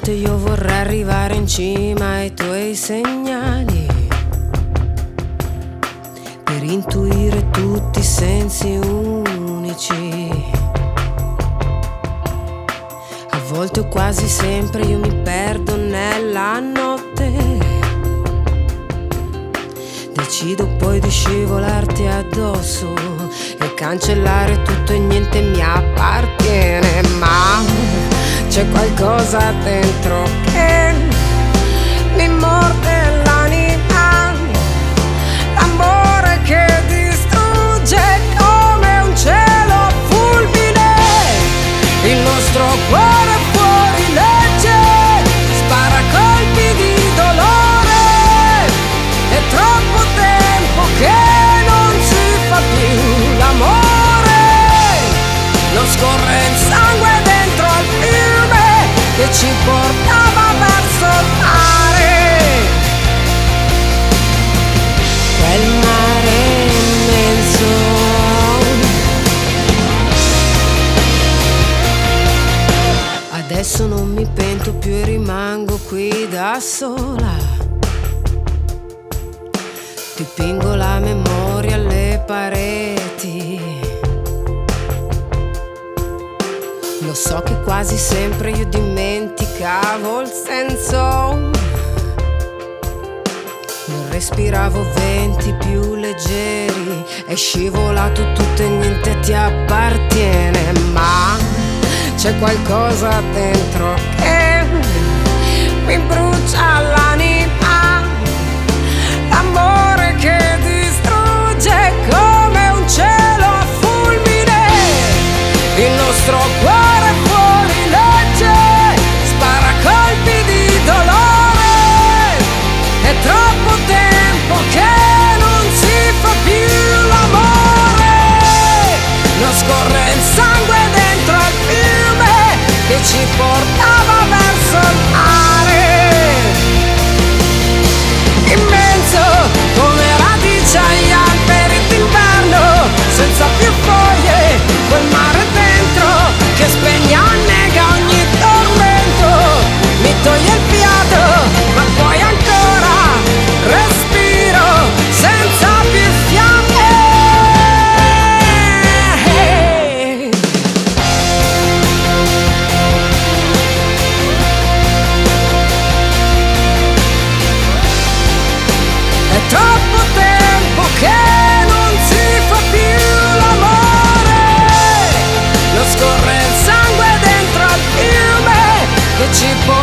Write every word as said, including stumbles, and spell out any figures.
volte io vorrei arrivare in cima ai tuoi segnali, per intuire tutti i sensi unici. A volte o quasi sempre io mi perdo nella notte, decido poi di scivolarti addosso e cancellare tutto e niente mi appartiene. Ma c'è qualcosa dentro che mi morde l'anima, l'amore che distrugge come un cielo fulmine. Il nostro cuore fuori legge, spara colpi di dolore. È troppo tempo che non si fa più l'amore. Non scorre il sangue dentro al fiume che ci portava verso il mare. Quel mare immenso. Adesso non mi pento più e rimango qui da sola. Dipingo la memoria alle pareti. Lo so che quasi sempre io dimenticavo il senso. Non respiravo venti più leggeri, è scivolato tutto e niente ti appartiene. Ma c'è qualcosa dentro che mi brucia l'anima, l'amore che distrugge come un cielo a fulmine. Il nostro cuore fuori legge, spara colpi di dolore. È troppo tempo che non si fa più l'amore. Non scorre il sangue dentro al fiume che ci portava verso il mare. Immenso come radice agli alberi d'inverno, senza più foglie, quel mare dentro che spegne, annega ogni tormento. Mi toglie il fiato, ma poi ancora respiro senza più fiamme. È troppo tempo che non si fa più l'amore. Non scorre il sangue dentro al fiume che ci porta